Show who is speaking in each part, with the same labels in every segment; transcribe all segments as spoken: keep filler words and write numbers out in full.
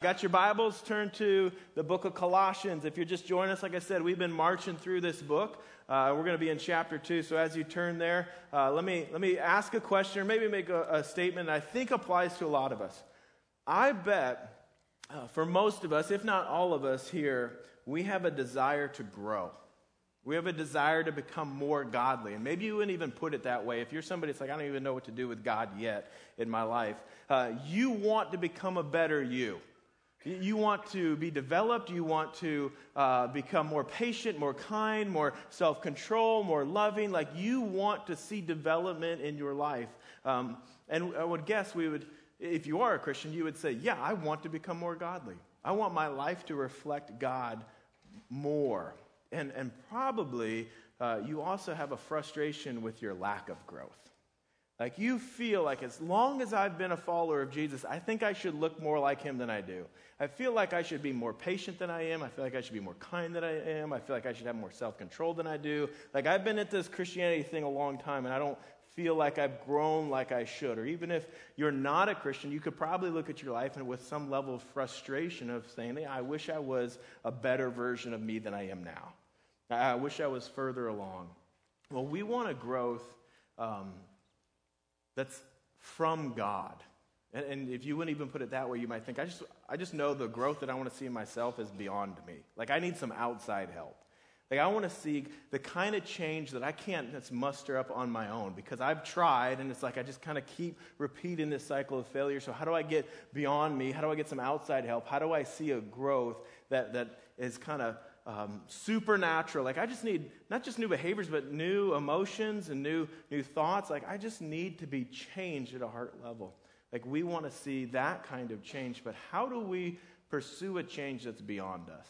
Speaker 1: got your Bibles, turn to the book of Colossians. If you're just joining us, like I said, we've been marching through this book. Uh, we're going to be in chapter two. So as you turn there, uh, let me let me ask a question or maybe make a, a statement that I think applies to a lot of us. I bet uh, for most of us, if not all of us here, we have a desire to grow. We have a desire to become more godly. And maybe you wouldn't even put it that way. If you're somebody that's like, I don't even know what to do with God yet in my life. Uh, you want to become a better you. You want to be developed. You want to uh, become more patient, more kind, more self-control, more loving. Like you want to see development in your life. Um, and I would guess we would, if you are a Christian, you would say, yeah, I want to become more godly. I want my life to reflect God more. And, and probably uh, you also have a frustration with your lack of growth. Like you feel like as long as I've been a follower of Jesus, I think I should look more like him than I do. I feel like I should be more patient than I am. I feel like I should be more kind than I am. I feel like I should have more self-control than I do. Like I've been at this Christianity thing a long time, and I don't feel like I've grown like I should. Or even if you're not a Christian, you could probably look at your life and with some level of frustration of saying, hey, I wish I was a better version of me than I am now. I wish I was further along. Well, we want a growth um, that's from God. And, and if you wouldn't even put it that way, you might think, I just I just know the growth that I want to see in myself is beyond me. Like I need some outside help. Like I want to see the kind of change that I can't just muster up on my own because I've tried and it's like I just kind of keep repeating this cycle of failure. So how do I get beyond me? How do I get some outside help? How do I see a growth that, that is kind of um, supernatural? Like I just need not just new behaviors, but new emotions and new, new thoughts. Like I just need to be changed at a heart level. Like we want to see that kind of change. But how do we pursue a change that's beyond us?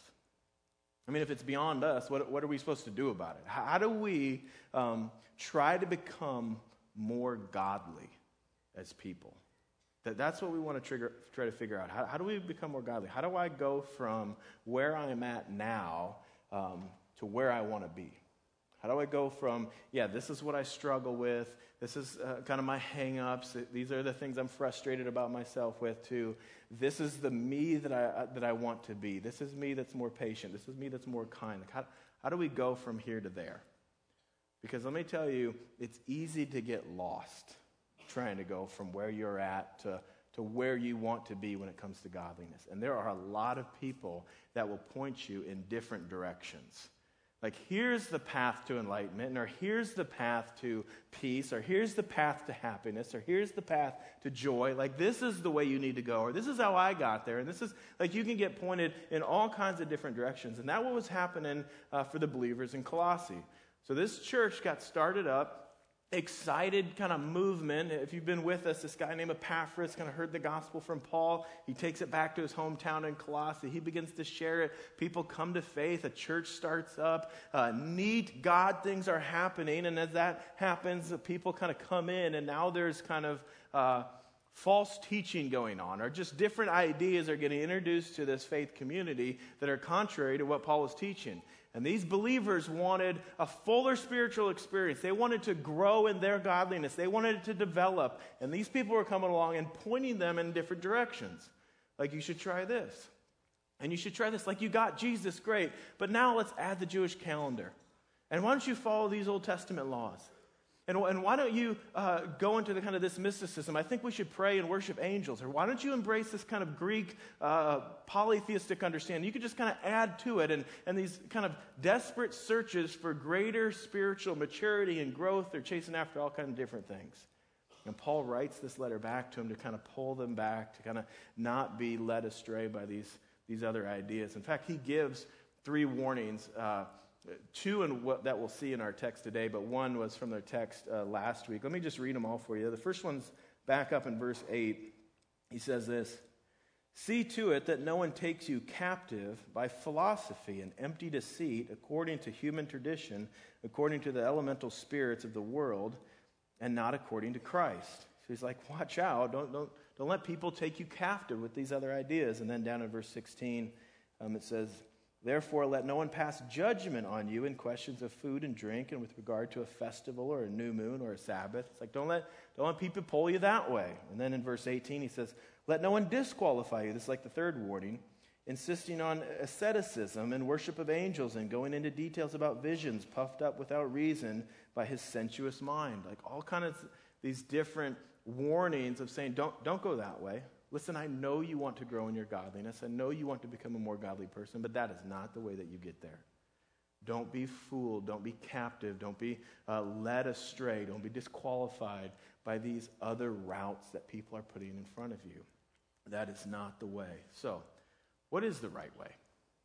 Speaker 1: I mean, if it's beyond us, what, what are we supposed to do about it? How, how do we um, try to become more godly as people? That, that's what we want to trigger, try to figure out. How, how do we become more godly? How do I go from where I'm at now um, to where I want to be? How do I go from, yeah, this is what I struggle with. This is uh, kind of my hang-ups. These are the things I'm frustrated about myself with, to this is the me that I uh, that I want to be. This is me that's more patient. This is me that's more kind. Like how, how do we go from here to there? Because let me tell you, it's easy to get lost trying to go from where you're at to, to where you want to be when it comes to godliness. And there are a lot of people that will point you in different directions. Like, here's the path to enlightenment, or here's the path to peace, or here's the path to happiness, or here's the path to joy. Like, this is the way you need to go, or this is how I got there. And this is, like, you can get pointed in all kinds of different directions. And that's what was happening uh, for the believers in Colossae. So this church got started up, excited kind of movement. If you've been with us, this guy named Epaphras kind of heard the gospel from Paul. He takes it back to his hometown in Colossae. He begins to share it. People come to faith. A church starts up. Uh, neat God things are happening. And as that happens, the people kind of come in. And now there's kind of uh, false teaching going on, or just different ideas are getting introduced to this faith community that are contrary to what Paul was teaching. And these believers wanted a fuller spiritual experience. They wanted to grow in their godliness. They wanted it to develop. And these people were coming along and pointing them in different directions. Like, you should try this. And you should try this. Like, you got Jesus, great. But now let's add the Jewish calendar. And why don't you follow these Old Testament laws? And, and why don't you uh, go into the kind of this mysticism? I think we should pray and worship angels. Or why don't you embrace this kind of Greek uh, polytheistic understanding? You could just kind of add to it. And, and these kind of desperate searches for greater spiritual maturity and growth, they're chasing after all kinds of different things. And Paul writes this letter back to him to kind of pull them back, to kind of not be led astray by these, these other ideas. In fact, he gives three warnings. Uh, Two in what that we'll see in our text today, but one was from their text uh, last week. Let me just read them all for you. The first one's back up in verse eight. He says this: "See to it that no one takes you captive by philosophy and empty deceit, according to human tradition, according to the elemental spirits of the world, and not according to Christ." So he's like, watch out. Don't, don't, don't let people take you captive with these other ideas. And then down in verse sixteen, um, it says, "Therefore, let no one pass judgment on you in questions of food and drink, and with regard to a festival or a new moon or a Sabbath." It's like, don't let, don't let people pull you that way. And then in verse eighteen, he says, Let no one disqualify you. This is like the third warning. Insisting on asceticism and worship of angels and going into details about visions, puffed up without reason by his sensuous mind. Like all kind of these different warnings of saying, don't, don't go that way. Listen, I know you want to grow in your godliness. I know you want to become a more godly person, but that is not the way that you get there. Don't be fooled. Don't be captive. Don't be uh, led astray. Don't be disqualified by these other routes that people are putting in front of you. That is not the way. So, what is the right way?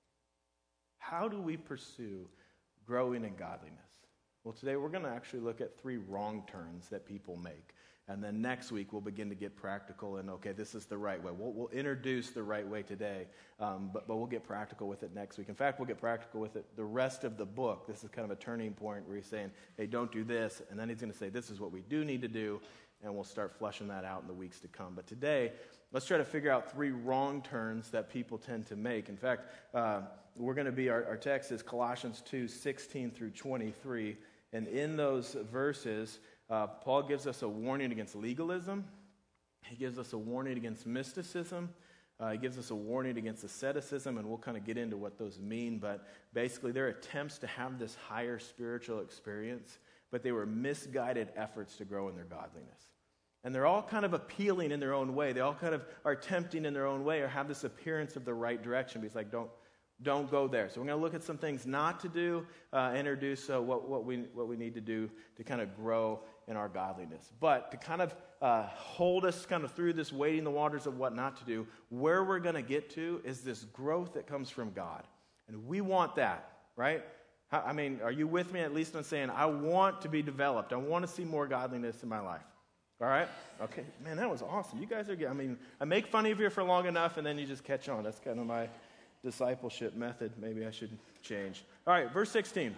Speaker 1: How do we pursue growing in godliness? Well, today we're going to actually look at three wrong turns that people make. And then next week we'll begin to get practical and, okay, this is the right way. We'll, we'll introduce the right way today, um, but, but we'll get practical with it next week. In fact, we'll get practical with it the rest of the book. This is kind of a turning point where he's saying, hey, don't do this. And then he's going to say, this is what we do need to do. And we'll start fleshing that out in the weeks to come. But today, let's try to figure out three wrong turns that people tend to make. In fact, uh, we're going to be, our, our text is Colossians two, sixteen through twenty-three. And in those verses, uh, Paul gives us a warning against legalism. He gives us a warning against mysticism. Uh, he gives us a warning against asceticism, and we'll kind of get into what those mean. But basically, they're attempts to have this higher spiritual experience, but they were misguided efforts to grow in their godliness. And they're all kind of appealing in their own way. They all kind of are tempting in their own way or have this appearance of the right direction. But he's like, don't, don't go there. So we're going to look at some things not to do, uh, introduce uh, what, what, we, what we need to do to kind of grow in our godliness. But to kind of uh, hold us kind of through this wading the waters of what not to do, where we're going to get to is this growth that comes from God. And we want that, right? I mean, are you with me at least on saying, I want to be developed. I want to see more godliness in my life. All right? Okay. Man, that was awesome. You guys are good. I mean, I make fun of you for long enough, and then you just catch on. That's kind of my discipleship method. Maybe I should change. All right, verse sixteen.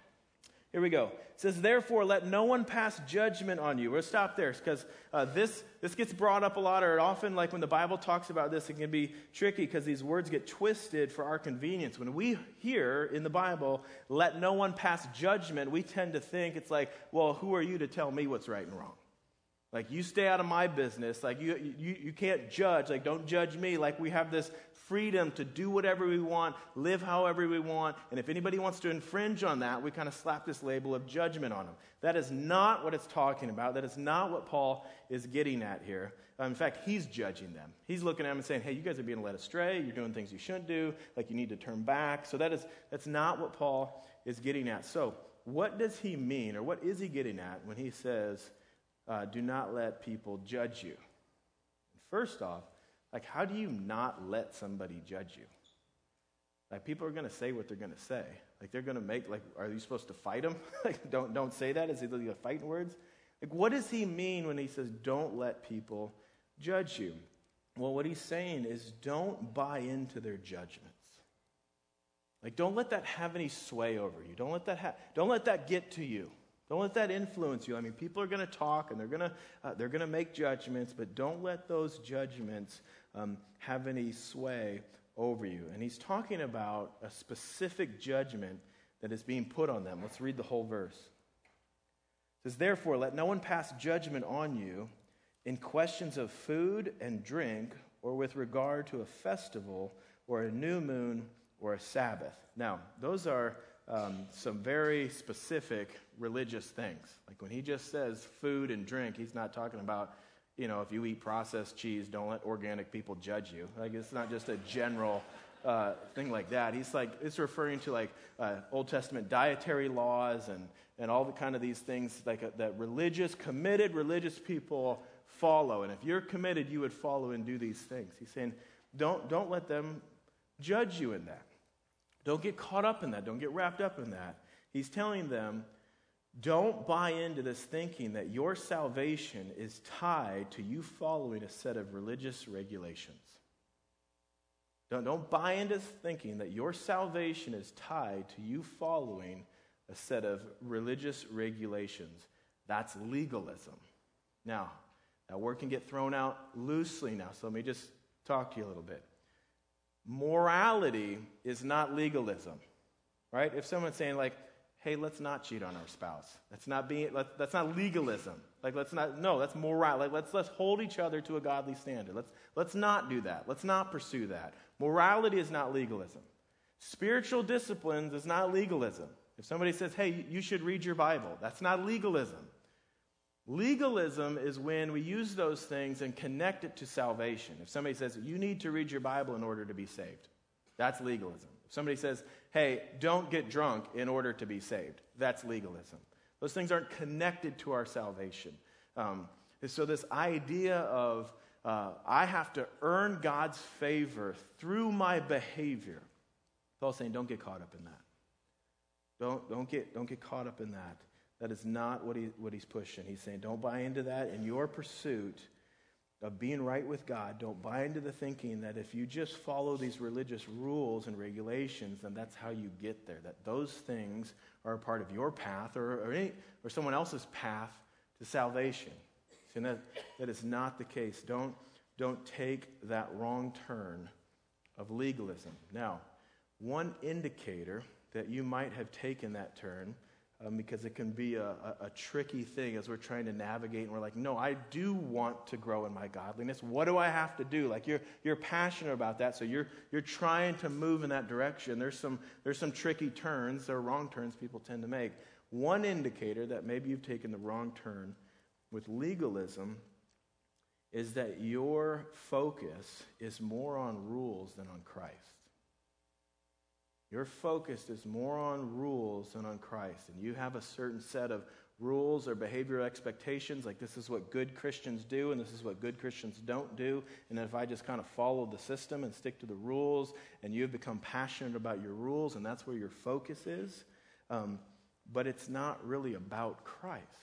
Speaker 1: Here we go. It says, therefore, let no one pass judgment on you. We'll stop there because uh, this, this gets brought up a lot, or often, like when the Bible talks about this, it can be tricky because these words get twisted for our convenience. When we hear in the Bible, let no one pass judgment, we tend to think it's like, well, who are you to tell me what's right and wrong? Like, you stay out of my business. Like, you, you, you can't judge. Like, don't judge me. Like, we have this freedom to do whatever we want, live however we want. And if anybody wants to infringe on that, we kind of slap this label of judgment on them. That is not what it's talking about. That is not what Paul is getting at here. Um, in fact, he's judging them. He's looking at them and saying, hey, you guys are being led astray. You're doing things you shouldn't do. Like, you need to turn back. So that is that's not what Paul is getting at. So what does he mean, or what is he getting at when he says, Uh, do not let people judge you? First off, like, how do you not let somebody judge you? Like, people are going to say what they're going to say. Like, they're going to make, like, are you supposed to fight them? Like, don't don't say that. Is he like fighting words? Like, what does he mean when he says, don't let people judge you? Well, what he's saying is, don't buy into their judgments. Like, don't let that have any sway over you. Don't let that ha- don't let that get to you. Don't let that influence you. I mean, people are going to talk and they're going to uh, they're going to make judgments, but don't let those judgments um, have any sway over you. And he's talking about a specific judgment that is being put on them. Let's read the whole verse. It says, therefore, let no one pass judgment on you in questions of food and drink, or with regard to a festival, or a new moon, or a Sabbath. Now, those are Um, some very specific religious things. Like when he just says food and drink, he's not talking about, you know, if you eat processed cheese, don't let organic people judge you. Like, it's not just a general uh, thing like that. He's like, it's referring to like uh, Old Testament dietary laws and, and all the kind of these things like uh, that religious, committed religious people follow. And if you're committed, you would follow and do these things. He's saying, don't, don't let them judge you in that. Don't get caught up in that. Don't get wrapped up in that. He's telling them, don't buy into this thinking that your salvation is tied to you following a set of religious regulations. Don't, don't buy into thinking that your salvation is tied to you following a set of religious regulations. That's legalism. Now, that word can get thrown out loosely now, so let me just talk to you a little bit. Morality is not legalism, right? If someone's saying like, hey, let's not cheat on our spouse. That's not being, let, that's not legalism. Like, let's not, no, that's moral. Like, let's, let's hold each other to a godly standard. Let's, let's not do that. Let's not pursue that. Morality is not legalism. Spiritual disciplines is not legalism. If somebody says, hey, you should read your Bible, that's not legalism. Legalism is when we use those things and connect it to salvation. If somebody says, you need to read your Bible in order to be saved, that's legalism. If somebody says, hey, don't get drunk in order to be saved, that's legalism. Those things aren't connected to our salvation. Um, and so this idea of uh, I have to earn God's favor through my behavior, Paul's saying don't get caught up in that. Don't, don't, get, don't get caught up in that. That is not what, he, what he's pushing. He's saying don't buy into that in your pursuit of being right with God. Don't buy into the thinking that if you just follow these religious rules and regulations, then that's how you get there. That those things are a part of your path or, or, any, or someone else's path to salvation. So that, that is not the case. Don't, don't take that wrong turn of legalism. Now, one indicator that you might have taken that turn, Um, because it can be a, a, a tricky thing as we're trying to navigate, and we're like, no, I do want to grow in my godliness. What do I have to do? Like you're you're passionate about that, so you're you're trying to move in that direction. There's some there's some tricky turns, or wrong turns people tend to make. One indicator that maybe you've taken the wrong turn with legalism is that your focus is more on rules than on Christ. Your focus is more on rules than on Christ. And you have a certain set of rules or behavioral expectations, like this is what good Christians do and this is what good Christians don't do. And if I just kind of follow the system and stick to the rules, and you've become passionate about your rules, and that's where your focus is, um, but it's not really about Christ.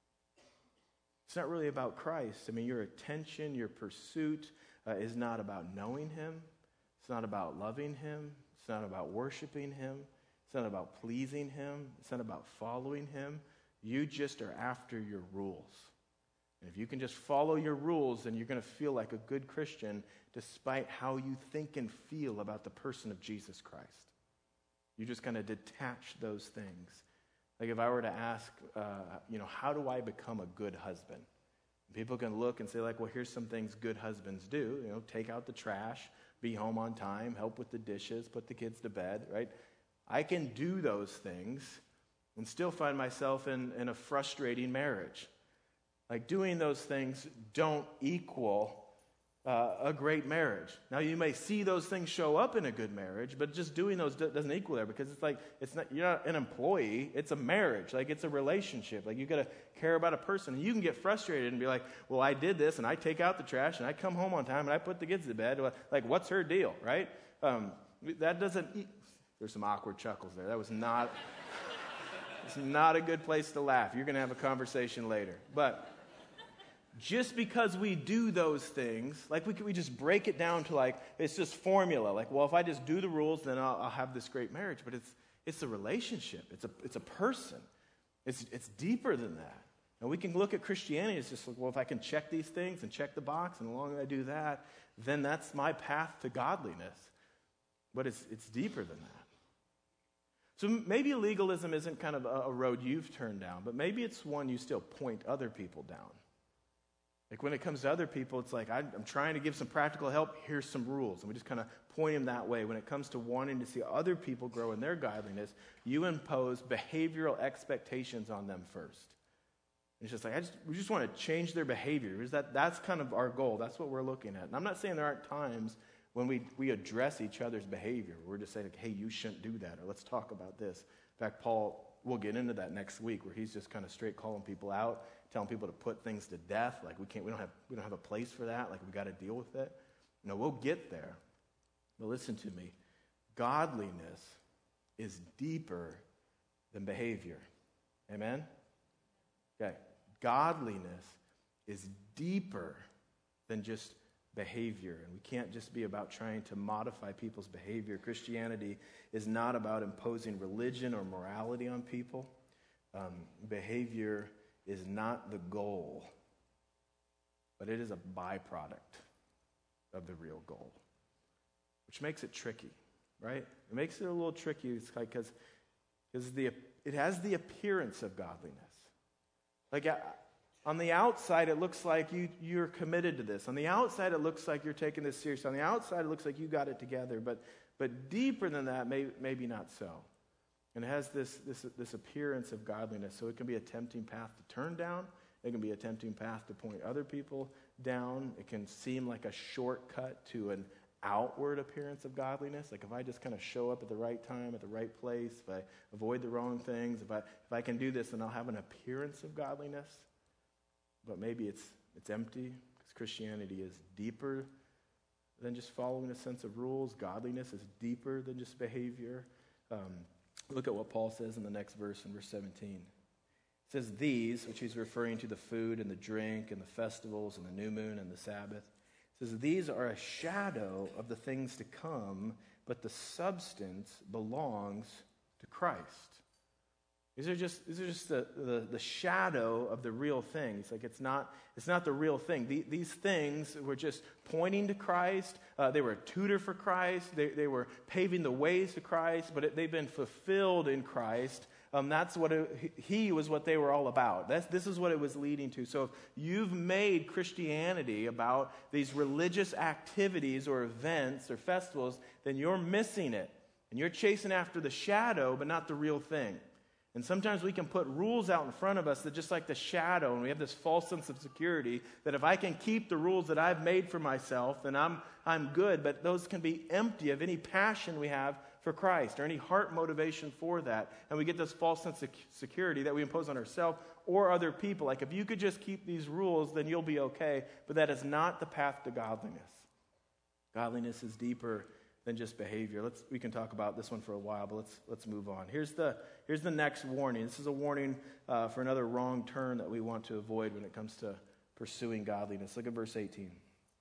Speaker 1: It's not really about Christ. I mean, your attention, your pursuit uh, is not about knowing him. It's not about loving him. It's not about worshiping him. It's not about pleasing him. It's not about following him. You just are after your rules. And if you can just follow your rules, then you're going to feel like a good Christian despite how you think and feel about the person of Jesus Christ. You just kind of detach those things. Like if I were to ask, uh, you know, how do I become a good husband? People can look and say like, well, here's some things good husbands do. You know, take out the trash, be home on time, help with the dishes, put the kids to bed, right? I can do those things and still find myself in, in a frustrating marriage. Like doing those things don't equal uh, a great marriage. Now you may see those things show up in a good marriage, but just doing those do- doesn't equal there, because it's like it's not you're not an employee, it's a marriage, like it's a relationship. Like you got to care about a person. And you can get frustrated and be like, well, I did this and I take out the trash and I come home on time and I put the kids to bed. Like, what's her deal, right? Um, that doesn't. E- There's some awkward chuckles there. That was not. It's not a good place to laugh. You're going to have a conversation later, but. Just because we do those things, like we, we just break it down to like, it's just formula. Like, well, if I just do the rules, then I'll, I'll have this great marriage. But it's it's a relationship. It's a it's a person. It's it's deeper than that. And we can look at Christianity as just like, well, if I can check these things and check the box, and as long as I do that, then that's my path to godliness. But it's it's deeper than that. So maybe legalism isn't kind of a, a road you've turned down, but maybe it's one you still point other people down. Like when it comes to other people, it's like, I'm trying to give some practical help, here's some rules. And we just kind of point them that way. When it comes to wanting to see other people grow in their godliness, you impose behavioral expectations on them first. And it's just like, I just, we just want to change their behavior. Because that, that's kind of our goal. That's what we're looking at. And I'm not saying there aren't times when we, we address each other's behavior. We're just saying, like, hey, you shouldn't do that, or let's talk about this. In fact, Paul, we'll get into that next week, where he's just kind of straight calling people out, telling people to put things to death. Like we can't, we don't have, we don't have a place for that. Like we got to deal with it. You know, we'll get there. But listen to me. Godliness is deeper than behavior. Amen? Okay. Godliness is deeper than just behavior. And we can't just be about trying to modify people's behavior. Christianity is not about imposing religion or morality on people. Um, behavior is not the goal, but it is a byproduct of the real goal, which makes it tricky, right? It makes it a little tricky. It's like, because Because the it has the appearance of godliness. Like uh, on the outside, it looks like you, you're committed to this. On the outside, it looks like you're taking this seriously. On the outside, it looks like you got it together. But but deeper than that, may, maybe not so. And it has this, this, this appearance of godliness. So it can be a tempting path to turn down. It can be a tempting path to point other people down. It can seem like a shortcut to an outward appearance of godliness. Like if I just kind of show up at the right time, at the right place, if I avoid the wrong things, if I if I can do this, then I'll have an appearance of godliness. But maybe it's it's empty, because Christianity is deeper than just following a sense of rules. Godliness is deeper than just behavior. Um, look at what Paul says in the next verse, in verse seventeen. It says, these, which he's referring to the food and the drink and the festivals and the new moon and the Sabbath, it says, these are a shadow of the things to come, but the substance belongs to Christ. These are just these are just the, the, the shadow of the real thing. It's like it's not it's not the real thing. The, these things were just pointing to Christ. Uh, they were a tutor for Christ. They, they were paving the ways to Christ, but it, they've been fulfilled in Christ. Um, that's what it, he was what they were all about. That's, this is what it was leading to. So if you've made Christianity about these religious activities or events or festivals, then you're missing it. And you're chasing after the shadow, but not the real thing. And sometimes we can put rules out in front of us that just like the shadow, and we have this false sense of security that if I can keep the rules that I've made for myself, then I'm, I'm good. But those can be empty of any passion we have for Christ or any heart motivation for that. And we get this false sense of security that we impose on ourselves or other people. Like if you could just keep these rules, then you'll be okay. But that is not the path to godliness. Godliness is deeper than just behavior. Let's we can talk about this one for a while, but let's let's move on. Here's the here's the next warning. This is a warning uh, for another wrong turn that we want to avoid when it comes to pursuing godliness. Look at verse eighteen.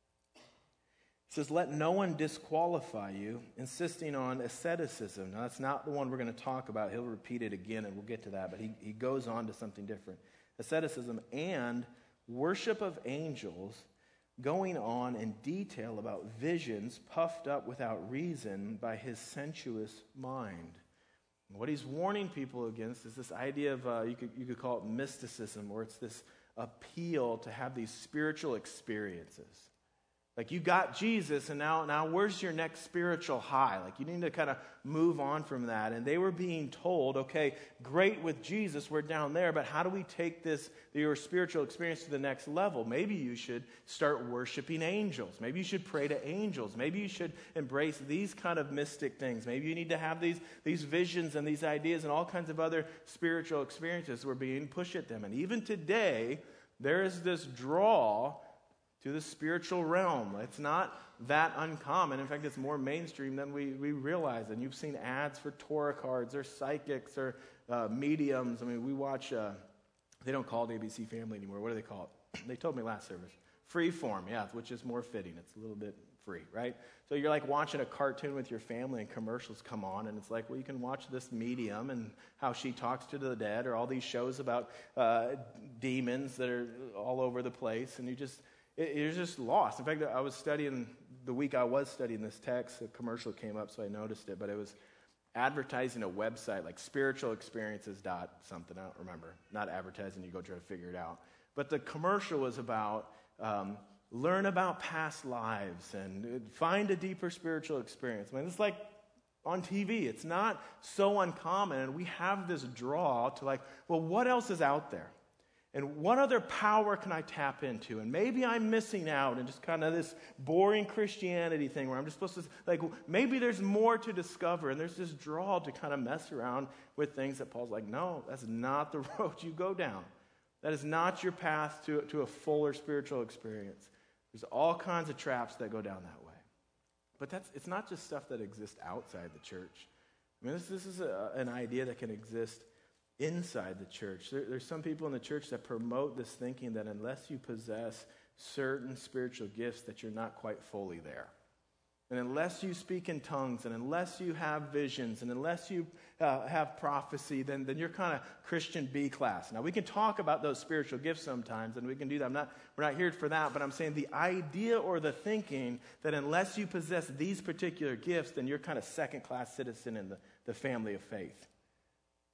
Speaker 1: It says, let no one disqualify you, insisting on asceticism. Now, that's not the one we're going to talk about. He'll repeat it again, and we'll get to that. But he, he goes on to something different. Asceticism and worship of angels, going on in detail about visions puffed up without reason by his sensuous mind. And what he's warning people against is this idea of, uh, you could, you could call it mysticism, or it's this appeal to have these spiritual experiences. Like you got Jesus, and now, now where's your next spiritual high? Like you need to kind of move on from that. And they were being told, okay, great with Jesus, we're down there, but how do we take this, your spiritual experience to the next level? Maybe you should start worshiping angels. Maybe you should pray to angels. Maybe you should embrace these kind of mystic things. Maybe you need to have these, these visions and these ideas and all kinds of other spiritual experiences were being pushed at them. And even today, there is this draw to the spiritual realm. It's not that uncommon. In fact, it's more mainstream than we, we realize. And you've seen ads for Torah cards or psychics or uh, mediums. I mean, we watch, uh, they don't call it A B C Family anymore. What do they call it? They told me last service. Freeform, yeah, which is more fitting. It's a little bit free, right? So you're like watching a cartoon with your family and commercials come on, and it's like, well, you can watch this medium and how she talks to the dead, or all these shows about uh, demons that are all over the place, and you just... You're just lost. In fact, I was studying, the week I was studying this text, a commercial came up, so I noticed it, but it was advertising a website, like spiritual experiences dot something, I don't remember. Not advertising, you go try to figure it out. But the commercial was about um, learn about past lives and find a deeper spiritual experience. I mean, it's like on T V. It's not so uncommon, and we have this draw to like, well, what else is out there? And what other power can I tap into? And maybe I'm missing out in just kind of this boring Christianity thing where I'm just supposed to, like, maybe there's more to discover. And there's this draw to kind of mess around with things that Paul's like, no, that's not the road you go down. That is not your path to, to a fuller spiritual experience. There's all kinds of traps that go down that way. But that's it's not just stuff that exists outside the church. I mean, this, this is a, an idea that can exist inside the church. There, there's some people in the church that promote this thinking that unless you possess certain spiritual gifts that you're not quite fully there. And unless you speak in tongues, and unless you have visions, and unless you uh, have prophecy, then, then you're kind of Christian B class. Now, we can talk about those spiritual gifts sometimes, and we can do that. I'm not, we're not here for that, but I'm saying the idea or the thinking that unless you possess these particular gifts, then you're kind of second-class citizen in the, the family of faith.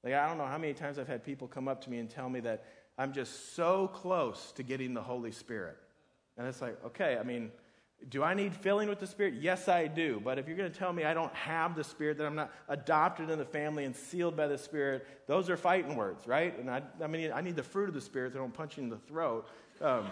Speaker 1: Like, I don't know how many times I've had people come up to me and tell me that I'm just so close to getting the Holy Spirit. And it's like, okay, I mean, do I need filling with the Spirit? Yes, I do. But if you're going to tell me I don't have the Spirit, that I'm not adopted in the family and sealed by the Spirit, those are fighting words, right? And I, I mean, I need the fruit of the Spirit so I don't punch you in the throat. Um,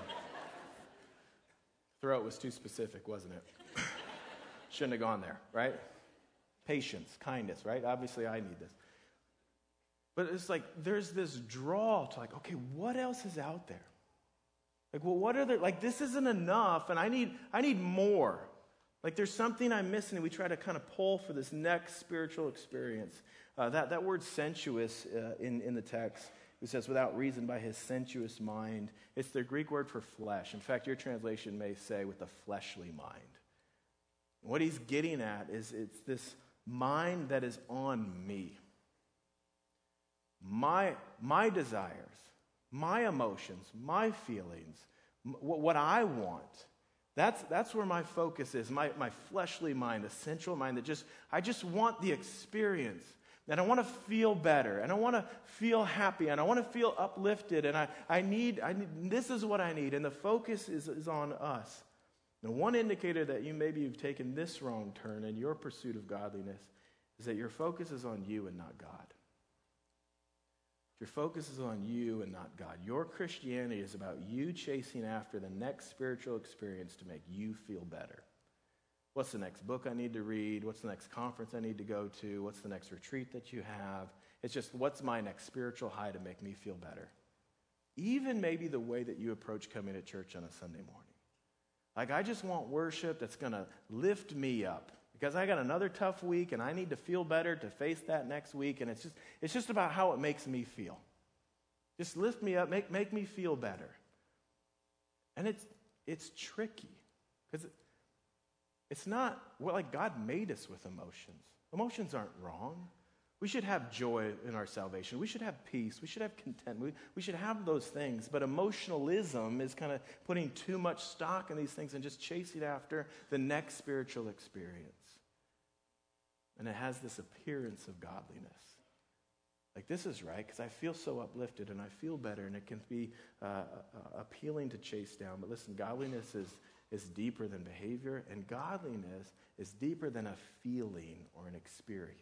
Speaker 1: throat was too specific, wasn't it? Shouldn't have gone there, right? Patience, kindness, right? Obviously, I need this. But it's like there's this draw to like, okay, what else is out there? Like, well, what are there? Like, this isn't enough, and I need, I need more. Like, there's something I'm missing, and we try to kind of pull for this next spiritual experience. Uh, that, that word sensuous uh, in, in the text, it says, without reason by his sensuous mind. It's the Greek word for flesh. In fact, your translation may say with a fleshly mind. What he's getting at is it's this mind that is on me. My, my desires, my emotions, my feelings, m- what I want. That's, that's where my focus is, my, my fleshly mind, a sensual mind that just, I just want the experience. And I want to feel better, and I want to feel happy, and I want to feel uplifted, and I, I, need, I need, this is what I need, and the focus is, is on us. And one indicator that you maybe you've taken this wrong turn in your pursuit of godliness is that your focus is on you and not God. Your focus is on you and not God. Your Christianity is about you chasing after the next spiritual experience to make you feel better. What's the next book I need to read? What's the next conference I need to go to? What's the next retreat that you have? It's just, what's my next spiritual high to make me feel better? Even maybe the way that you approach coming to church on a Sunday morning. Like, I just want worship that's going to lift me up because I got another tough week and I need to feel better to face that next week. And it's just it's just about how it makes me feel. Just lift me up, make, make me feel better. And it's it's tricky because it, it's not, well, like God made us with emotions. Emotions aren't wrong. We should have joy in our salvation. We should have peace. We should have content. We, we should have those things. But emotionalism is kind of putting too much stock in these things and just chasing after the next spiritual experience. And it has this appearance of godliness. Like, this is right because I feel so uplifted and I feel better, and it can be uh, uh, appealing to chase down. But listen, godliness is, is deeper than behavior, and godliness is deeper than a feeling or an experience.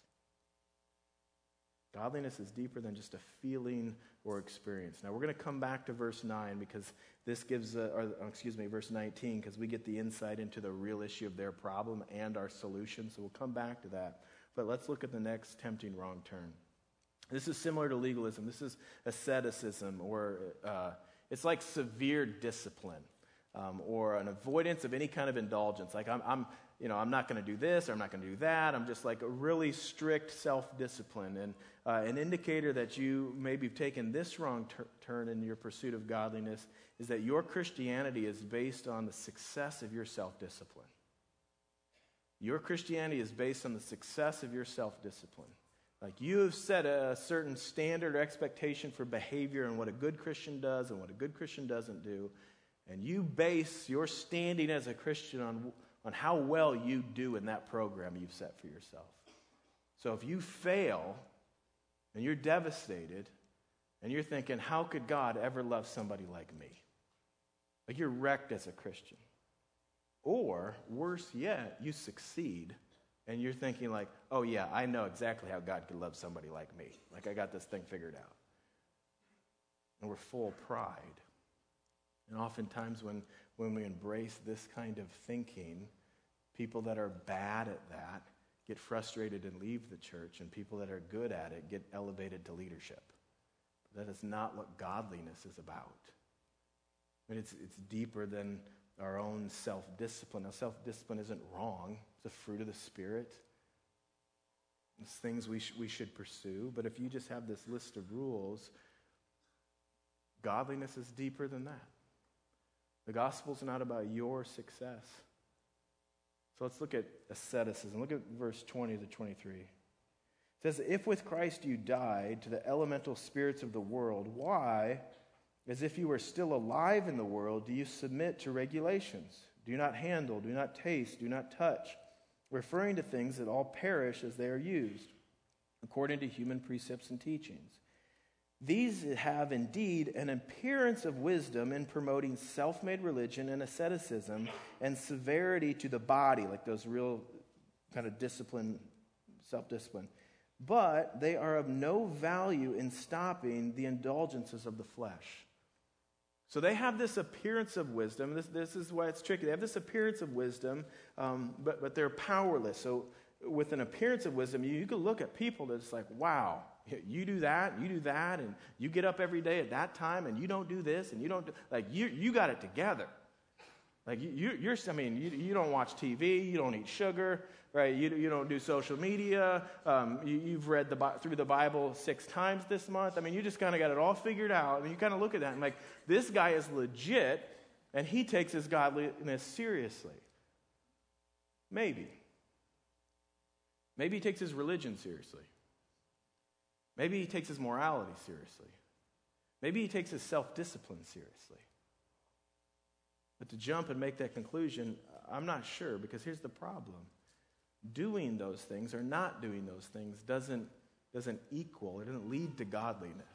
Speaker 1: Godliness is deeper than just a feeling or experience. Now, we're going to come back to verse nine because this gives, a, or excuse me, verse nineteen, because we get the insight into the real issue of their problem and our solution. So we'll come back to that. But let's look at the next tempting wrong turn. This is similar to legalism. This is asceticism, or uh, it's like severe discipline, um, or an avoidance of any kind of indulgence. Like, I'm, I'm you know, I'm not going to do this, or I'm not going to do that. I'm just like a really strict self-discipline. And uh, an indicator that you maybe have taken this wrong tur- turn in your pursuit of godliness is that your Christianity is based on the success of your self-discipline. Your Christianity is based on the success of your self-discipline. Like, you have set a certain standard or expectation for behavior and what a good Christian does and what a good Christian doesn't do. And you base your standing as a Christian on, on how well you do in that program you've set for yourself. So if you fail and you're devastated and you're thinking, how could God ever love somebody like me? Like, you're wrecked as a Christian. Or, worse yet, you succeed and you're thinking like, oh yeah, I know exactly how God could love somebody like me. Like, I got this thing figured out. And we're full of pride. And oftentimes when, when we embrace this kind of thinking, people that are bad at that get frustrated and leave the church, and people that are good at it get elevated to leadership. That is not what godliness is about. I mean, it's, it's deeper than our own self-discipline. Now, self-discipline isn't wrong. It's a fruit of the Spirit. It's things we, sh- we should pursue. But if you just have this list of rules, godliness is deeper than that. The gospel's not about your success. So let's look at asceticism. Look at verse twenty to twenty-three. It says, if with Christ you died to the elemental spirits of the world, why, as if you were still alive in the world, do you submit to regulations? Do not handle, do not taste, do not touch, referring to things that all perish as they are used. according to human precepts and teachings. These have indeed an appearance of wisdom in promoting self-made religion and asceticism and severity to the body, like those real kind of discipline, self-discipline. But they are of no value in stopping the indulgences of the flesh. So they have this appearance of wisdom. This, this is why it's tricky. They have this appearance of wisdom, um, but, but they're powerless. So with an appearance of wisdom, you, you can look at people that's like, wow, you do that, you do that, and you get up every day at that time, and you don't do this, and you don't do, like, you you got it together. Like, you, you're, I mean, you, you don't watch T V, you don't eat sugar, right? You, you don't do social media. Um, you, you've read the through the Bible six times this month. I mean, you just kind of got it all figured out, and you kind of look at that and like, this guy is legit, and he takes his godliness seriously. Maybe. Maybe he takes his religion seriously. Maybe he takes his morality seriously. Maybe he takes his self-discipline seriously. But to jump and make that conclusion, I'm not sure, because here's the problem. Doing those things or not doing those things doesn't, doesn't equal, it doesn't lead to godliness.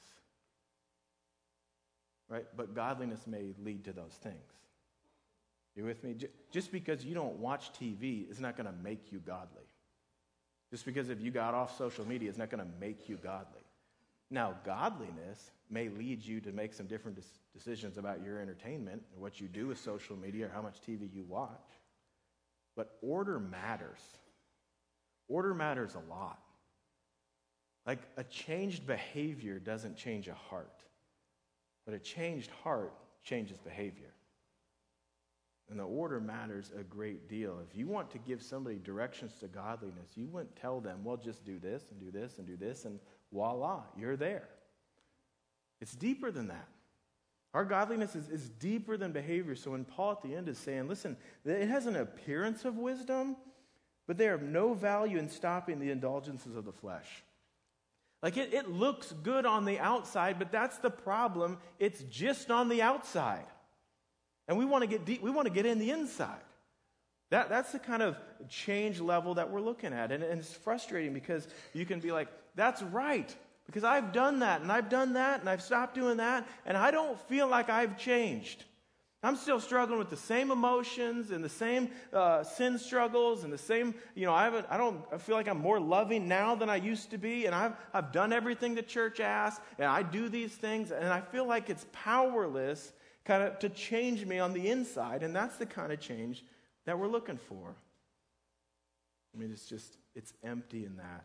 Speaker 1: Right? But godliness may lead to those things. You with me? Just because you don't watch T V is not going to make you godly. Just because if you got off social media, it's not going to make you godly. Now, godliness may lead you to make some different des- decisions about your entertainment, or what you do with social media, or how much T V you watch. But order matters. Order matters a lot. Like, a changed behavior doesn't change a heart. But a changed heart changes behavior. And the order matters a great deal. If you want to give somebody directions to godliness, you wouldn't tell them, well, just do this and do this and do this, and voila, you're there. It's deeper than that. Our godliness is, is deeper than behavior. So when Paul at the end is saying, listen, it has an appearance of wisdom, but they are of no value in stopping the indulgences of the flesh. Like, it, it looks good on the outside, but that's the problem. It's just on the outside. And we want to get deep, we want to get in the inside. That, that's the kind of change level that we're looking at. And, and it's frustrating because you can be like, that's right, because I've done that, and I've done that, and I've stopped doing that, and I don't feel like I've changed. I'm still struggling with the same emotions and the same uh, sin struggles and the same, you know, I haven't, I don't I feel like I'm more loving now than I used to be, and I've, I've done everything the church asks, and I do these things, and I feel like it's powerless kind of to change me on the inside, and that's the kind of change that we're looking for. I mean, it's just, it's empty in that.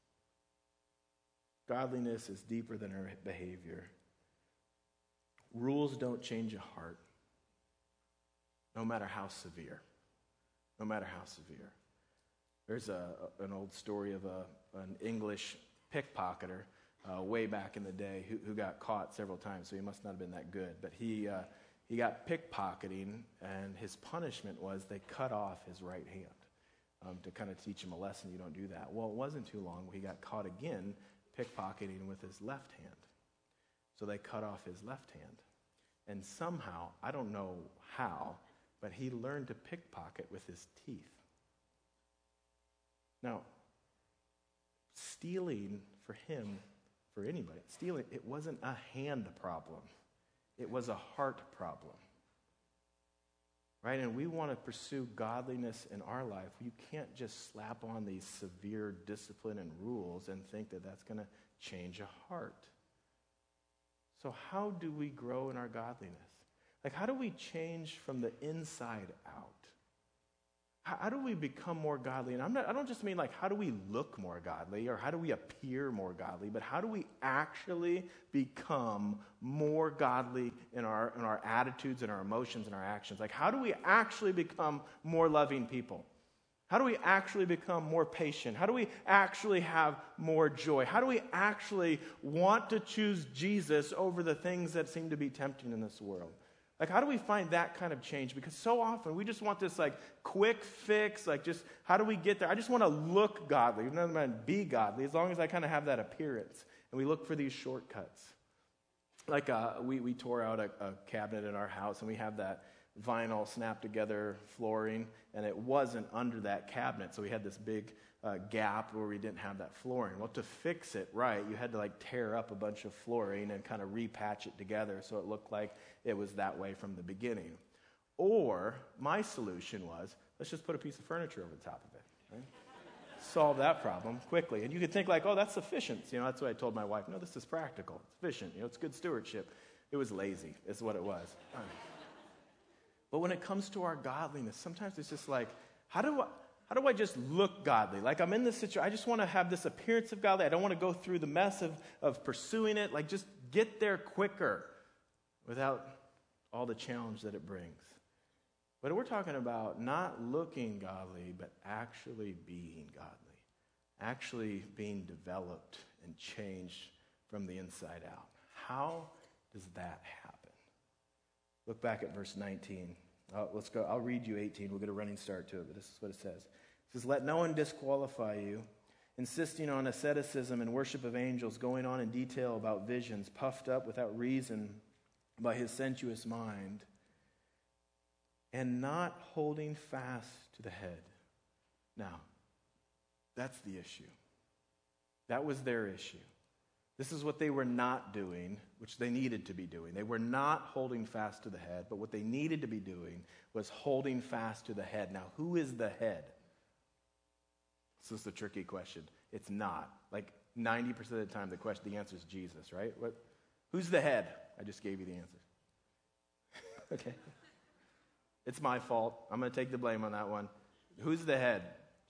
Speaker 1: Godliness is deeper than our behavior. Rules don't change a heart, no matter how severe. No matter how severe. There's a, an old story of a, an English pickpocketer Uh, way back in the day, who, who got caught several times, so he must not have been that good. But he uh, he got pickpocketing, and his punishment was they cut off his right hand um, to kind of teach him a lesson. You don't do that. Well, it wasn't too long he got caught again pickpocketing with his left hand. So they cut off his left hand. And somehow, I don't know how, but he learned to pickpocket with his teeth. Now, stealing for him, for anybody, stealing, it wasn't a hand problem. It was a heart problem. Right? And we want to pursue godliness in our life. You can't just slap on these severe discipline and rules and think that that's going to change a heart. So how do we grow in our godliness? Like, how do we change from the inside out? How, how do we become more godly? And I'm not, I don't just mean like, how do we look more godly or how do we appear more godly, but how do we actually become more godly in our, in our attitudes and our emotions and our actions? Like, how do we actually become more loving people? How do we actually become more patient? How do we actually have more joy? How do we actually want to choose Jesus over the things that seem to be tempting in this world? Like, how do we find that kind of change? Because so often we just want this, like, quick fix, like, just, how do we get there? I just want to look godly. It doesn't matter be godly, as long as I kind of have that appearance. And we look for these shortcuts. Like, uh, we, we tore out a, a cabinet in our house, and we have that vinyl snap-together flooring, and it wasn't under that cabinet. So we had this big uh, gap where we didn't have that flooring. Well, to fix it right, you had to like tear up a bunch of flooring and kind of repatch it together so it looked like it was that way from the beginning. Or my solution was, let's just put a piece of furniture over the top of it. Right? Solve that problem quickly. And you could think like, oh, that's sufficient. You know, that's what I told my wife. No, this is practical. It's efficient. You know, it's good stewardship. It was lazy is what it was. But when it comes to our godliness, sometimes it's just like, how do I, how do I just look godly? Like I'm in this situation, I just want to have this appearance of godly. I don't want to go through the mess of, of pursuing it. Like just get there quicker without all the challenge that it brings. But we're talking about not looking godly, but actually being godly. Actually being developed and changed from the inside out. How does that happen? Look back at verse nineteen. Uh, let's go. I'll read you eighteen. We'll get a running start to it, but this is what it says. It says, "Let no one disqualify you, insisting on asceticism and worship of angels, going on in detail about visions, puffed up without reason by his sensuous mind, and not holding fast to the head." Now, that's the issue. That was their issue. This is what they were not doing, which they needed to be doing. They were not holding fast to the head, but what they needed to be doing was holding fast to the head. Now, who is the head? This is the tricky question. It's not. Like ninety percent of the time, the question, the answer is Jesus, right? What? Who's the head? I just gave you the answer. Okay. It's my fault. I'm going to take the blame on that one. Who's the head?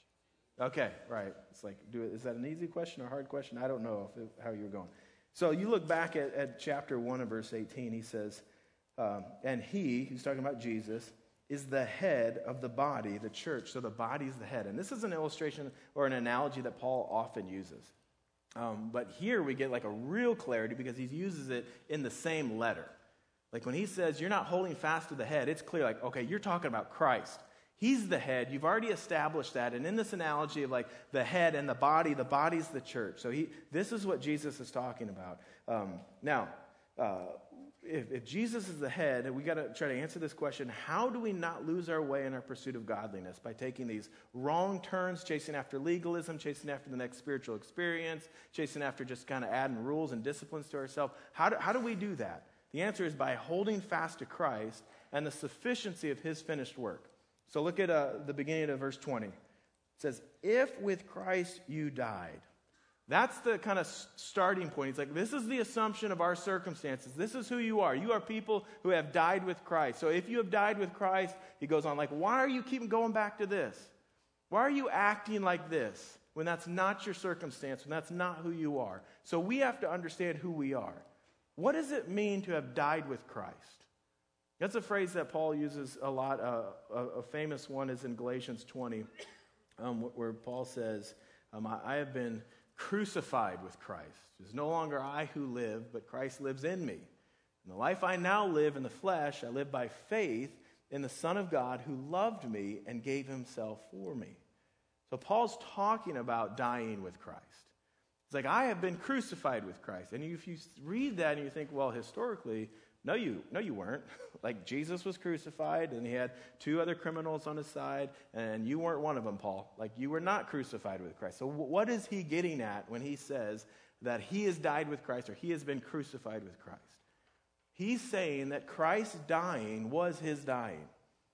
Speaker 1: Okay, right. It's like, do it, is that an easy question or a hard question? I don't know if it, how you're going. So you look back at, at chapter one of verse eighteen. He says, um, and he, he's talking about Jesus, is the head of the body, the church. So the body is the head. And this is an illustration or an analogy that Paul often uses. Um, but here we get like a real clarity because he uses it in the same letter. Like when he says, you're not holding fast to the head, it's clear like, okay, you're talking about Christ. He's the head. You've already established that. And in this analogy of like the head and the body, the body's the church. So he, this is what Jesus is talking about. Um, now, uh, if, if Jesus is the head, we got to try to answer this question: how do we not lose our way in our pursuit of godliness by taking these wrong turns, chasing after legalism, chasing after the next spiritual experience, chasing after just kind of adding rules and disciplines to ourselves? How do, how do we do that? The answer is by holding fast to Christ and the sufficiency of his finished work. So look at uh, the beginning of verse twenty. It says, if with Christ you died. That's the kind of starting point. He's like, this is the assumption of our circumstances. This is who you are. You are people who have died with Christ. So if you have died with Christ, he goes on like, why are you keeping going back to this? Why are you acting like this when that's not your circumstance, when that's not who you are? So we have to understand who we are. What does it mean to have died with Christ? That's a phrase that Paul uses a lot. Uh, a, a famous one is in Galatians twenty, um, where Paul says, um, I, I have been crucified with Christ. It's no longer I who live, but Christ lives in me. And the life I now live in the flesh, I live by faith in the Son of God who loved me and gave himself for me. So Paul's talking about dying with Christ. It's like, I have been crucified with Christ. And if you read that and you think, well, historically, no, you no, you weren't. Like, Jesus was crucified, and he had two other criminals on his side, and you weren't one of them, Paul. Like, you were not crucified with Christ. So what is he getting at when he says that he has died with Christ or he has been crucified with Christ? He's saying that Christ's dying was his dying.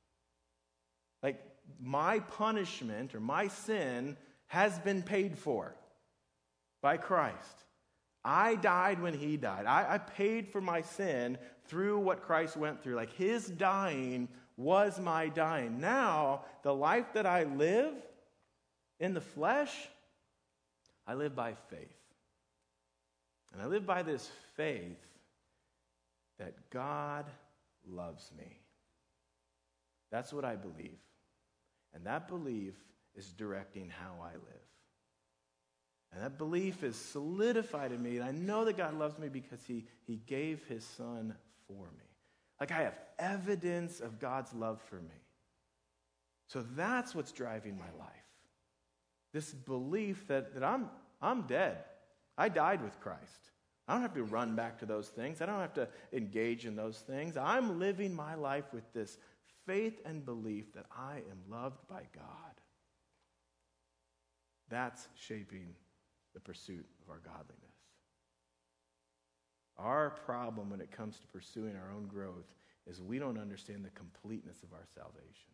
Speaker 1: Like, my punishment or my sin has been paid for by Christ. I died when he died. I, I paid for my sin through what Christ went through. Like, his dying was my dying. Now, the life that I live in the flesh, I live by faith. And I live by this faith that God loves me. That's what I believe. And that belief is directing how I live. And that belief is solidified in me. And I know that God loves me because he, he gave his son for me. Like, I have evidence of God's love for me. So that's what's driving my life. This belief that, that I'm, I'm dead. I died with Christ. I don't have to run back to those things. I don't have to engage in those things. I'm living my life with this faith and belief that I am loved by God. That's shaping the pursuit of our godliness. Our problem when it comes to pursuing our own growth is we don't understand the completeness of our salvation.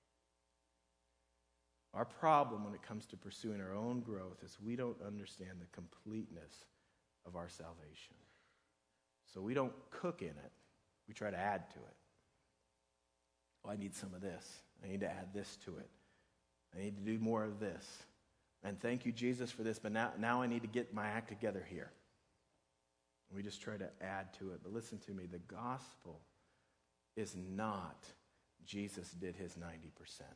Speaker 1: Our problem when it comes to pursuing our own growth is we don't understand the completeness of our salvation. So we don't cook in it. We try to add to it. Oh, I need some of this. I need to add this to it. I need to do more of this. And thank you, Jesus, for this, but now, now I need to get my act together here. We just try to add to it. But listen to me, the gospel is not Jesus did his ninety percent.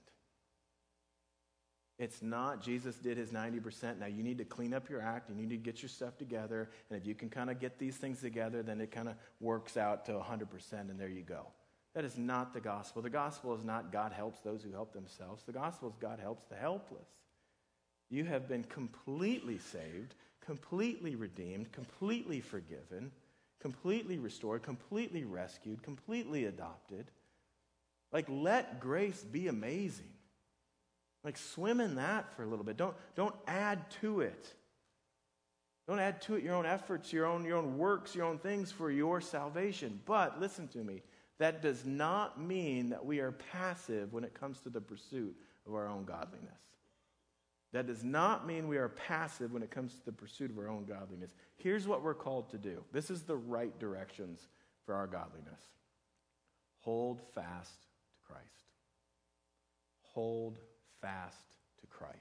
Speaker 1: It's not Jesus did his ninety percent. Now you need to clean up your act. You need to get your stuff together. And if you can kind of get these things together, then it kind of works out to one hundred percent, and there you go. That is not the gospel. The gospel is not God helps those who help themselves. The gospel is God helps the helpless. You have been completely saved, completely redeemed, completely forgiven, completely restored, completely rescued, completely adopted. Like, let grace be amazing. Like, swim in that for a little bit. Don't, don't add to it. Don't add to it your own efforts, your own, your own works, your own things for your salvation. But listen to me. That does not mean that we are passive when it comes to the pursuit of our own godliness. That does not mean we are passive when it comes to the pursuit of our own godliness. Here's what we're called to do. This is the right directions for our godliness. Hold fast to Christ. Hold fast to Christ.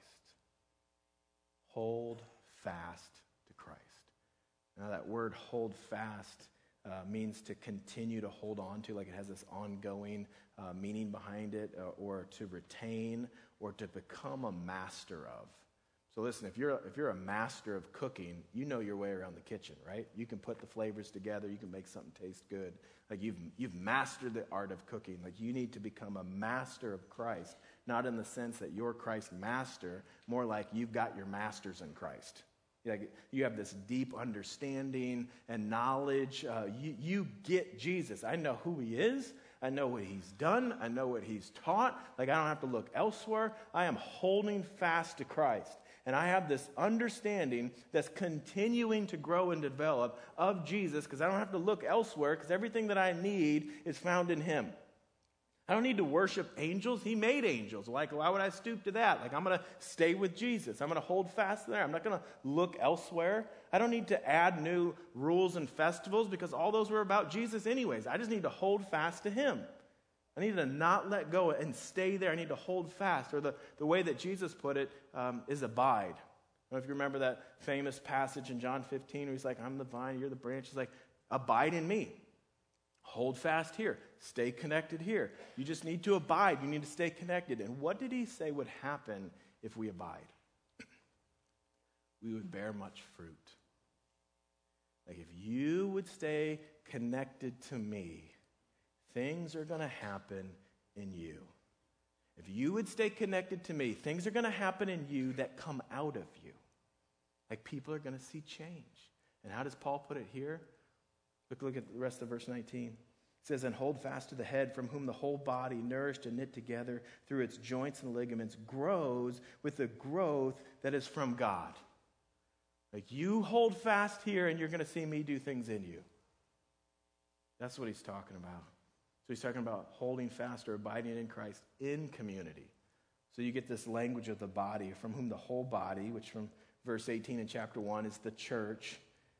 Speaker 1: Hold fast to Christ. Now that word hold fast uh, means to continue to hold on to, like it has this ongoing uh, meaning behind it, uh, or to retain, or to become a master of. So listen, if you're if you're a master of cooking, you know your way around the kitchen, right? You can put the flavors together, you can make something taste good. Like you've you've mastered the art of cooking. Like you need to become a master of Christ, not in the sense that you're Christ's master, more like you've got your masters in Christ. Like you have this deep understanding and knowledge. Uh, you, you get Jesus. I know who he is. I know what he's done. I know what he's taught. Like I don't have to look elsewhere. I am holding fast to Christ. And I have this understanding that's continuing to grow and develop of Jesus because I don't have to look elsewhere because everything that I need is found in him. I don't need to worship angels. He made angels. Like, why would I stoop to that? Like, I'm going to stay with Jesus. I'm going to hold fast there. I'm not going to look elsewhere. I don't need to add new rules and festivals because all those were about Jesus anyways. I just need to hold fast to him. I need to not let go and stay there. I need to hold fast. Or the, the way that Jesus put it um, is abide. I don't know if you remember that famous passage in John fifteen where he's like, I'm the vine, you're the branch. He's like, abide in me. Hold fast here. Stay connected here. You just need to abide. You need to stay connected. And what did he say would happen if we abide? We would bear much fruit. Like if you would stay connected to me, things are going to happen in you. If you would stay connected to me, things are going to happen in you that come out of you. Like people are going to see change. And how does Paul put it here? Look, look at the rest of verse nineteen. It says, and hold fast to the head from whom the whole body, nourished and knit together through its joints and ligaments, grows with the growth that is from God. Like you hold fast here and you're going to see me do things in you. That's what he's talking about. So he's talking about holding fast or abiding in Christ in community. So you get this language of the body, from whom the whole body, which from verse eighteen in chapter one is the church,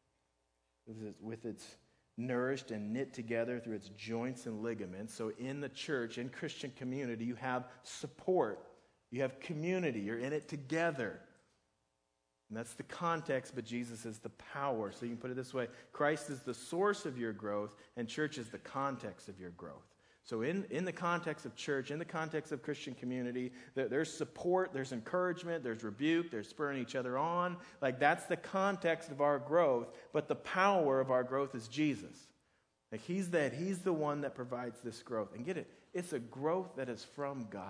Speaker 1: with its nourished and knit together through its joints and ligaments. So in the church, in Christian community, you have support. You have community. You're in it together. And that's the context, but Jesus is the power. So you can put it this way. Christ is the source of your growth, and church is the context of your growth. So in, in the context of church, in the context of Christian community, there, there's support, there's encouragement, there's rebuke, there's spurring each other on. Like that's the context of our growth, but the power of our growth is Jesus. Like he's that, he's the one that provides this growth. And get it, it's a growth that is from God.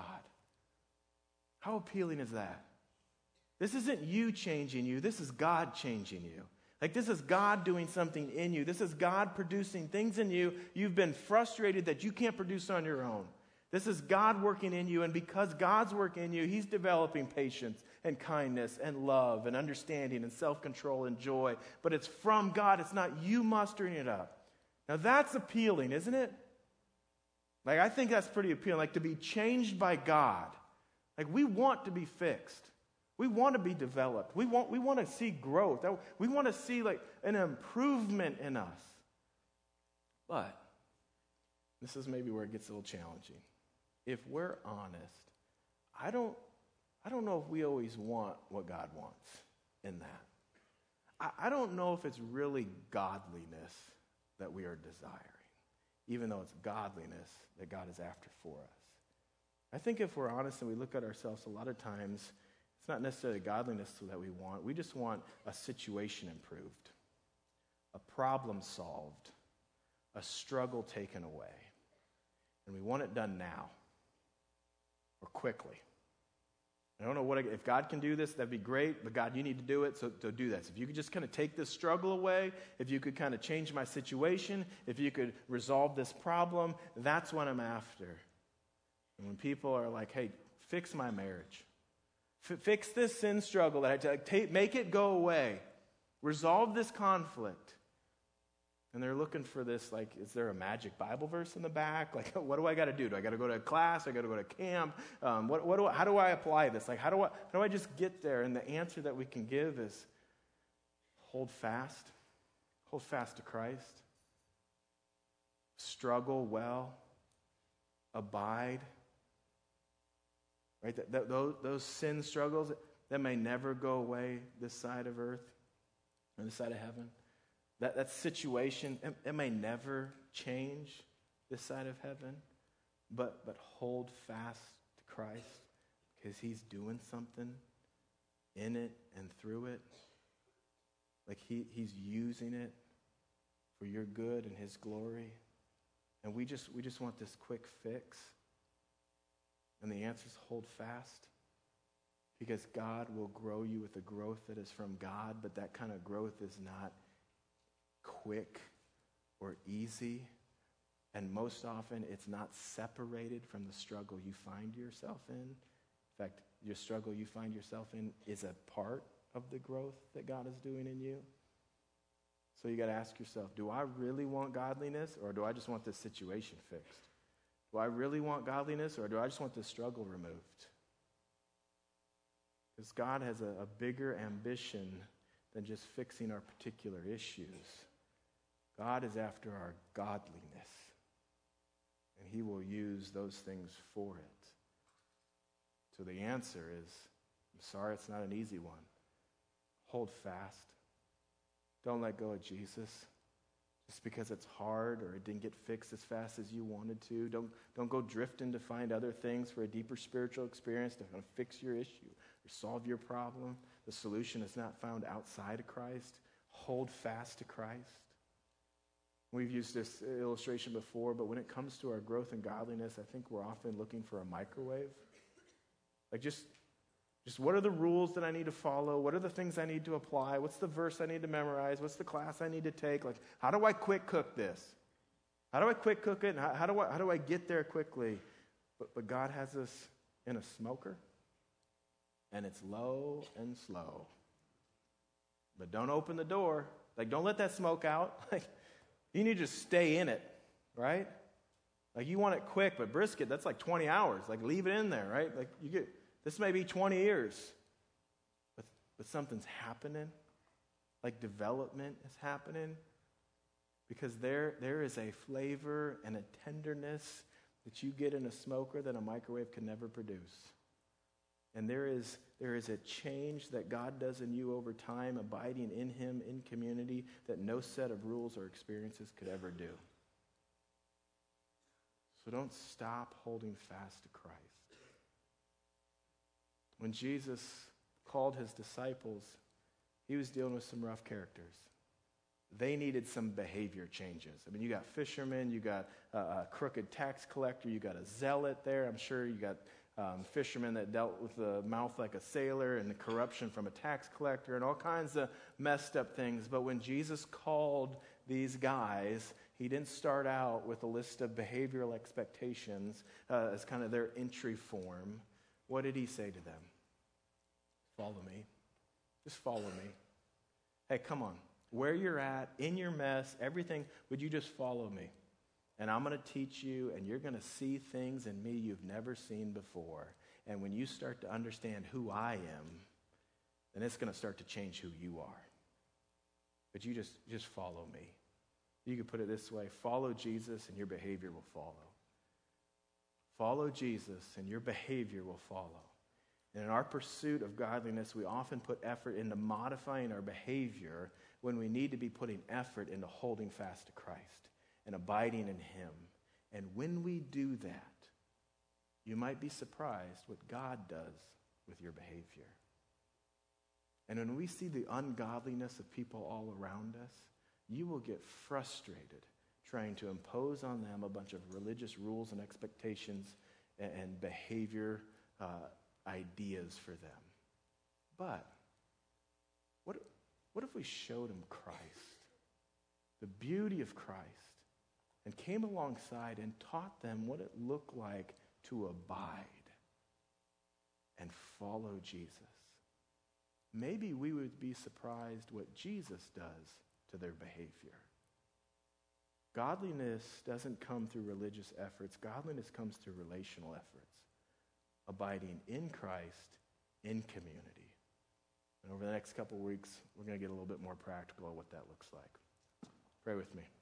Speaker 1: How appealing is that? This isn't you changing you, this is God changing you. Like this is God doing something in you. This is God producing things in you you've been frustrated that you can't produce on your own. This is God working in you, and because God's working in you, he's developing patience and kindness and love and understanding and self-control and joy. But it's from God. It's not you mustering it up. Now that's appealing, isn't it? Like, I think that's pretty appealing. Like, to be changed by God. Like, we want to be fixed. We want to be developed. We want, we want to see growth. We want to see, like, an improvement in us. But this is maybe where it gets a little challenging. If we're honest, I don't, I don't know if we always want what God wants in that. I, I don't know if it's really godliness that we are desiring, even though it's godliness that God is after for us. I think if we're honest and we look at ourselves, a lot of times it's not necessarily godliness that we want. We just want a situation improved, a problem solved, a struggle taken away. And we want it done now or quickly. I don't know what, if God can do this, that'd be great, but God, you need to do it, so, so do that. So if you could just kind of take this struggle away, if you could kind of change my situation, if you could resolve this problem, that's what I'm after. And when people are like, hey, fix my marriage, F- fix this sin struggle, that I take, make it go away, resolve this conflict. And they're looking for this, like, is there a magic Bible verse in the back? Like, what do I got to do? Do I got to go to a class? Do I got to go to camp? Um, what, what do I, how do I apply this? Like, how do I, how do I just get there? And the answer that we can give is hold fast. Hold fast to Christ. Struggle well. Abide. Right? That, that, those, those sin struggles that may never go away this side of earth or this side of heaven. That, that situation, it, it may never change this side of heaven, but, but hold fast to Christ because he's doing something in it and through it. Like he, he's using it for your good and his glory. And we just, we just want this quick fix. And the answer is hold fast because God will grow you with a growth that is from God, but that kind of growth is not quick or easy, and most often it's not separated from the struggle you find yourself in. In fact, your struggle you find yourself in is a part of the growth that God is doing in you. So you got to ask yourself, do I really want godliness, or do I just want this situation fixed? Do I really want godliness, or do I just want this struggle removed? Because God has a, a bigger ambition than just fixing our particular issues. God is after our godliness, and he will use those things for it. So the answer is, I'm sorry, it's not an easy one. Hold fast. Don't let go of Jesus just because it's hard or it didn't get fixed as fast as you wanted to. Don't, don't go drifting to find other things for a deeper spiritual experience to kind of fix your issue or solve your problem. The solution is not found outside of Christ. Hold fast to Christ. We've used this illustration before, but when it comes to our growth in godliness, I think we're often looking for a microwave. Like just, just what are the rules that I need to follow? What are the things I need to apply? What's the verse I need to memorize? What's the class I need to take? Like, how do I quick cook this? How do I quick cook it? And how, how do I how do I get there quickly? But, but God has us in a smoker, and it's low and slow. But don't open the door. Like, don't let that smoke out. Like, you need to just stay in it, right? Like, you want it quick, but brisket, that's like twenty hours. Like, leave it in there, right? Like, you get, this may be twenty years, but, but something's happening. Like, development is happening because there, there is a flavor and a tenderness that you get in a smoker that a microwave can never produce. And there is, there is a change that God does in you over time, abiding in him, in community, that no set of rules or experiences could ever do. So don't stop holding fast to Christ. When Jesus called his disciples, he was dealing with some rough characters. They needed some behavior changes. I mean, you got fishermen, you got a, a crooked tax collector, you got a zealot there. I'm sure you got Um, fishermen that dealt with the mouth like a sailor and the corruption from a tax collector and all kinds of messed up things. But when Jesus called these guys, He didn't start out with a list of behavioral expectations uh, as kind of their entry form. What did he say to them? Follow me. Just follow me. Hey, come on. Where you're at, in your mess, everything, would you just follow me? And I'm going to teach you, and you're going to see things in me you've never seen before. And when you start to understand who I am, then it's going to start to change who you are. But you just, just follow me. You could put it this way: follow Jesus and your behavior will follow. Follow Jesus and your behavior will follow. And in our pursuit of godliness, we often put effort into modifying our behavior when we need to be putting effort into holding fast to Christ and abiding in him. And when we do that, you might be surprised what God does with your behavior. And when we see the ungodliness of people all around us, you will get frustrated trying to impose on them a bunch of religious rules and expectations and, and behavior uh, ideas for them. But what, what if we showed them Christ, the beauty of Christ, and came alongside and taught them what it looked like to abide and follow Jesus? Maybe we would be surprised what Jesus does to their behavior. Godliness doesn't come through religious efforts. Godliness comes through relational efforts, abiding in Christ in community. And over the next couple of weeks, we're going to get a little bit more practical on what that looks like. Pray with me.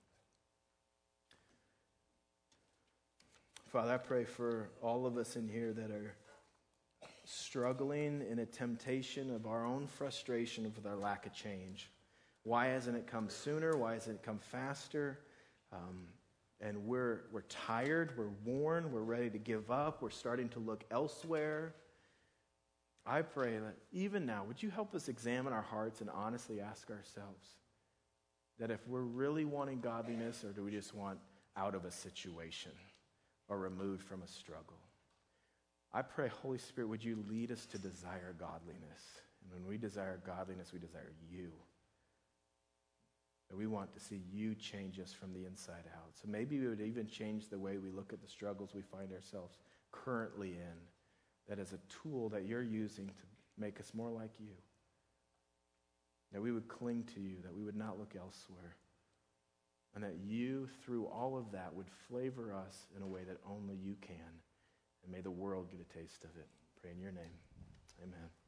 Speaker 1: Father, I pray for all of us in here that are struggling in a temptation of our own frustration with our lack of change. Why hasn't it come sooner? Why hasn't it come faster? Um, and we're we're tired, we're worn, we're ready to give up, we're starting to look elsewhere. I pray that even now, would you help us examine our hearts and honestly ask ourselves that if we're really wanting godliness, or do we just want out of a situation or removed from a struggle? I pray, Holy Spirit, would you lead us to desire godliness? And when we desire godliness, we desire you. That we want to see you change us from the inside out. So maybe we would even change the way we look at the struggles we find ourselves currently in, that as a tool that you're using to make us more like you. That we would cling to you, that we would not look elsewhere. And that you, through all of that, would flavor us in a way that only you can. And may the world get a taste of it. Pray in your name. Amen.